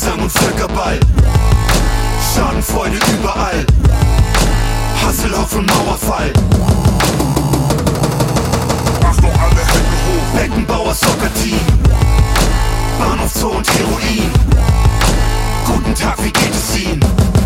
Gesang und Völkerball. Schadenfreude überall. Hasselhoff und Mauerfall. Achtung, alle Hände hoch. Beckenbauer Soccer-Team. Bahnhof Zoo und Heroin. Guten Tag, wie geht es Ihnen?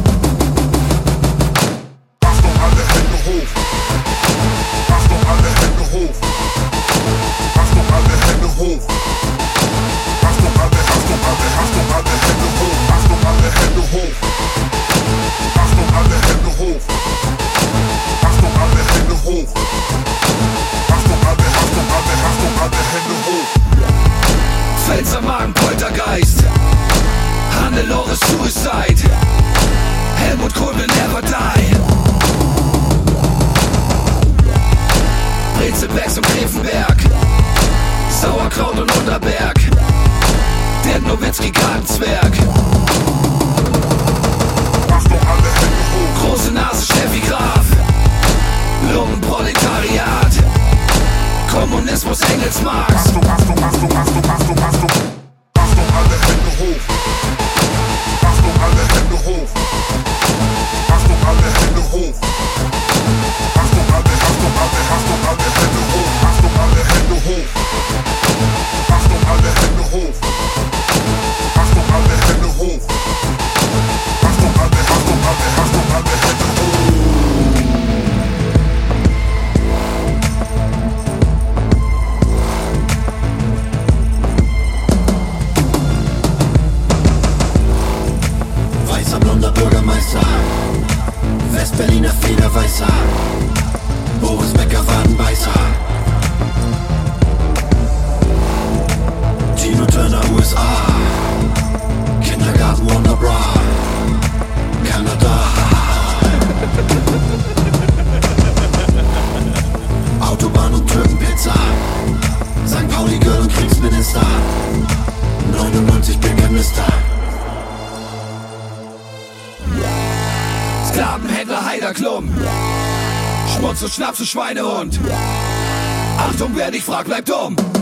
Achtung, alle Hände hoch. Achtung, alle Hände hoch. Achtung, alle Hände hoch. Achtung, alle Hände hoch. Achtung, alle Hände hoch. Achtung, alle Hände hoch. Achtung, alle Hände hoch. Achtung, alle Hände hoch. Pfälzer Magen, Poltergeist. Hannelore Suicide. Helmut Kohl will never die. Brezelbergs und Grevenberg. Sauerkraut und Unterberg. Dirk Nowitzki, Gartenzwerg. Achtung, alle Hände hoch. Große Nase, Steffi Graf. Lungenproletariat. Kommunismus, Engels, Marx. Achtung, Achtung, Achtung, Achtung, Achtung, Achtung. Achtung, alle Hände hoch. Achtung, alle Hände hoch. Achtung, alle Hände hoch. Achtung, alle Hände hoch. Achtung, alle Hände hoch. Achtung, alle Hände hoch. Achtung, alle Hände hoch. Achtung, alle Hände hoch. Weißer, blonder Bürgermeister, Westberliner Federweißer, Boris Becker Wadenbeißer, Tino Turner USA, Kindergarten Wonderbra, Kanada, Autobahn und Türkenpizza, St. Pauli Girl und Kriegsminister, 99 Bürgermeister. Sklavenhändler Heider Klum. Schmutz und Schnaps und Schweinehund. Achtung, wer dich fragt, bleibt dumm.